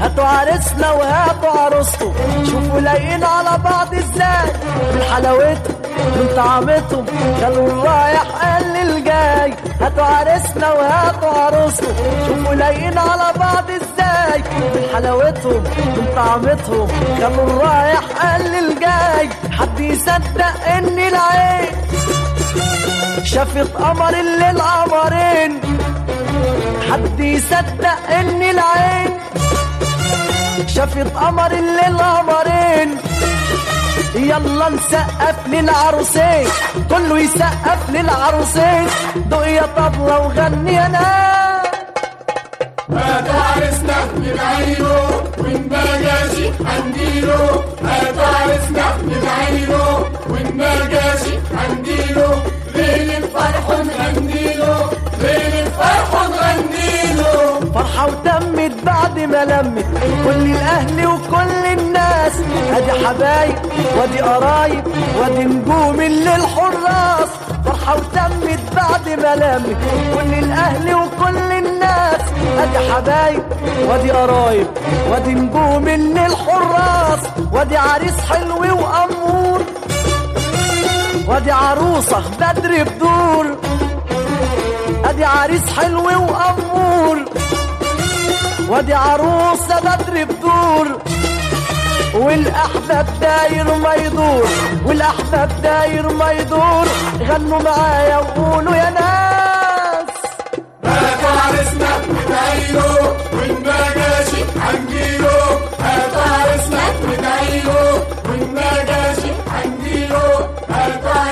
هاتوا عريسنا وهاتوا عروسته، شوفوا لايقين على بعض ازاي، من حلاوتهم من طعمتهم خلوا الرايح قال الجاي. هاتوا عريسنا وهاتوا عروسته، شوفوا لايقين على بعض ازاي، من حلاوتهم من طعمتهم خلوا الرايح قال الجاي. حد يصدق ان العين شافت قمر الليل قمرين؟ حد يصدق ان العين شافت قمر الليل قمرين؟ يلا نسقف للعروسين، كله يسقف للعروسين، دق يا طبلة وغني يا ناس. هاتوا عريسنا ندعيله وإن ما جاشي هنديله، هاتوا عريسنا ندعيله وإن ما جاشي هنديله، ليلة فرح نغنيله، ليلة فرح نغنيله. فرحة وتمت بعد ما لمت كل الأهل وكل الناس، ادي حبايب وادي قرايب وادي نجوم الليل حراس. فرحة وتمت بعد ما لمت كل الأهل وكل الناس، ادي حبايب وادي قرايب وادي نجوم الليل حراس. وادي عريس حلو وأمور، وادي عروسة بدر بدور، ادي عريس حلو وأمور، وادي عروسة بدر بدور، والأحباب داير ما يدور، والأحباب داير ما يدور. غنوا معايا وقولوا يا ناس. هاتوا عريسنا ندعيله وإن ما جاشي هنجيله، هاتوا عريسنا ندعيله وإن ما جاشي هنجيله، هاتوا